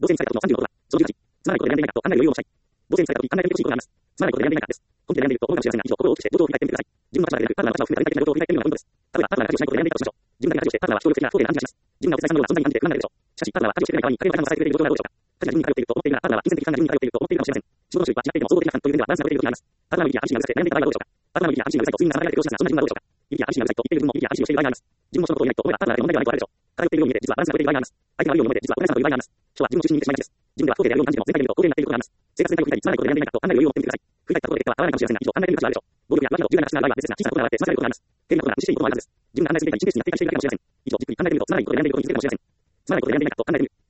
同性にされたことの36は、その18、つまらないことで選んでいないかと考える余裕を持ちたい。同性にされた時、考えてみてほしいことがあります。つまらないことで選んでいないかです。根拠で選んでいると、僕が幸せな以上、心を大きくして、冒頭を振り返ってみてください。自分が立場で選ぶ、パートナーの立場を含めた具体的な冒頭を振り返ってみるのがポイントです。例えば、パートナーが家事をしないことで選んでいたとしましょう。自分だけ家事をして、パートナーは協力的な不公平な感じがします。自分がお手伝いさんのような存在に感じて不満が出るでしょう。しかし、パートナーは家事をしてくれない代わりに、家庭の負担を支えてくれている状況がどうでしょうか。家事が自分に頼っていると思っているなら、パートナーは金銭的負担が自分に頼っていると思っているかもしれません。仕事の収益は違っていても、総合的な負担という点ではバランスが取れていることがあります。パートナーの意識や安心がうるさくて悩んでいた場合はどうでしょうか。パートナーの意識や安心がうるさいと睡眠が妨げられているとして、そんな自分はどうでしょうか。意識や安心がうるさいと言っている自分も意識や安心をしている場合があります。自分もそのことを言えないと思えばパートナーだけの問題ではないとあるでしょう。偏っているように見えて、実はバランスが取れている場合があります。相手が悪いように思えて、実はお互い様という場合があります。人は自分を中心に見てしまいがちです。自分では不公平であるように感じても、全体で見ると公平になっていることがあります。生活全体を振り返り、つまらないことで選んでいないかと考える余裕を持ってみてください。振り返ったところで結果は合わないかもしれませんが、以上考えてみる価値があるでしょう。暴力や浮気など重大な失敗は別々な小さなことがあって間違えることがあります。軽微なことなら無視していいこともあるはずです。自分が考えすぎていた一日になっていたりしているだけかもしれません。以上、じっくり考えてみると、つまらないことで選んでいることに気づけるかもしれません。つまらないことで選んでいないかと考えてみる。